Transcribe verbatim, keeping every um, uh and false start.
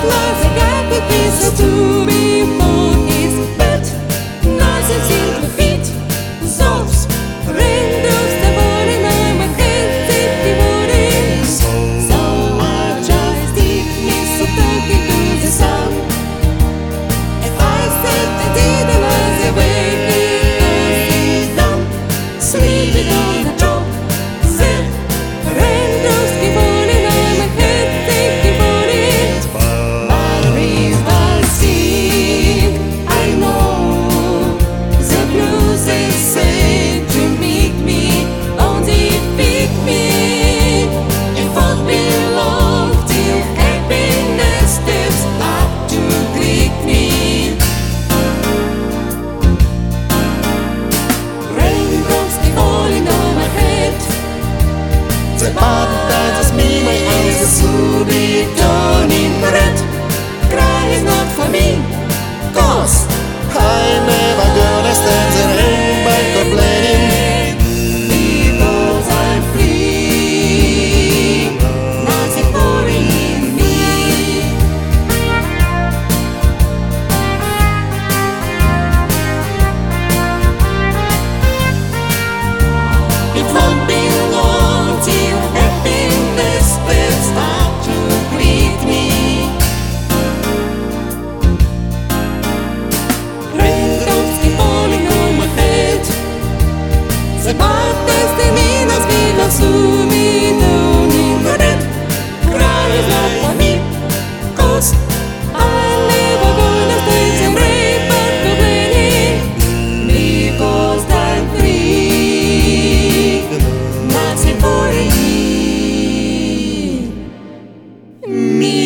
was a guy who kisses to before his bed. Nothing seemed to fit. Thoughts, raindrops, the falling on my head, they wouldn't. So I just did miss of talking to the sun. If I said I didn't was the way it was done. Sleeping on the top, the raindrops keep falling on my head, they keep falling. But river sing, I know the blues they say to meet me on the pick me. It won't be long till happiness steps up to greet me. Raindrops keep falling on my head. The path that me, my eyes will soon be turning red. Cry is not for me, 'cause I'm never gonna stand the rain by complaining. because I'm free, nothing worrying me. It won't be long till happiness steps up to greet me. Raindrops keep falling on my head. The path destiny нас ведет сумми turning red. Cry is not for me, 'cause I'm never gonna stay the rain but complaining. Because I'm free, nothing worrying me.